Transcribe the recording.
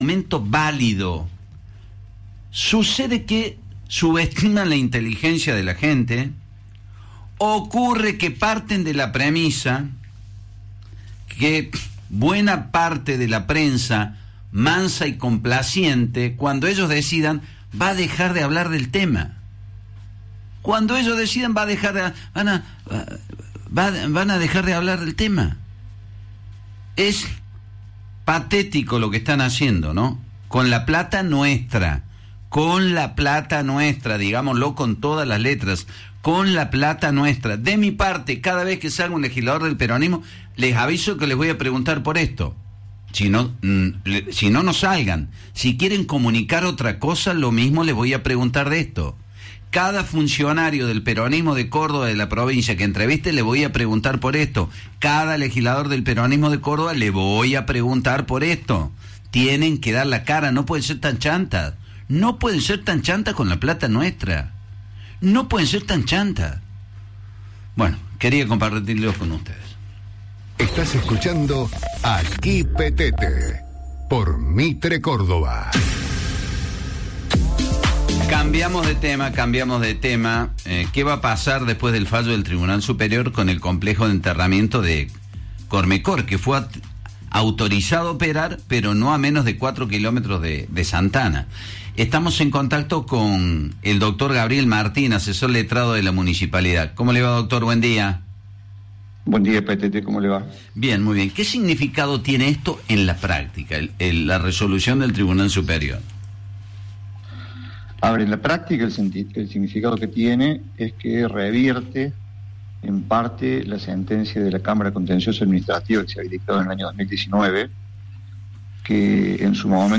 argumento válido. Sucede que subestiman la inteligencia de la gente. Ocurre que parten de la premisa que buena parte de la prensa mansa y complaciente, cuando ellos decidan, va a dejar de hablar del tema. Cuando ellos decidan, van a dejar de hablar del tema. Es patético lo que están haciendo, ¿no? Con la plata nuestra, digámoslo con todas las letras, con la plata nuestra. De mi parte, cada vez que salga un legislador del peronismo, les aviso que les voy a preguntar por esto. Si no, no salgan. Si quieren comunicar otra cosa, lo mismo les voy a preguntar de esto. Cada funcionario del peronismo de Córdoba, de la provincia, que entreviste, le voy a preguntar por esto. Cada legislador del peronismo de Córdoba, le voy a preguntar por esto. Tienen que dar la cara, no pueden ser tan chantas. No pueden ser tan chantas con la plata nuestra. No pueden ser tan chantas. Bueno, quería compartirlos con ustedes. Estás escuchando Aquí Petete por Mitre Córdoba. Cambiamos de tema. ¿Qué va a pasar después del fallo del Tribunal Superior con el complejo de enterramiento de Cormecor, que fue autorizado a operar, pero no a menos de 4 kilómetros de Santana? Estamos en contacto con el doctor Gabriel Martín, asesor letrado de la municipalidad. ¿Cómo le va, doctor? Buen día. Buen día, PTT, ¿cómo le va? Bien, muy bien. ¿Qué significado tiene esto en la práctica, la resolución del Tribunal Superior? A ver, en la práctica el significado que tiene es que revierte en parte la sentencia de la Cámara Contencioso Administrativa que se había dictado en el año 2019, que en su momento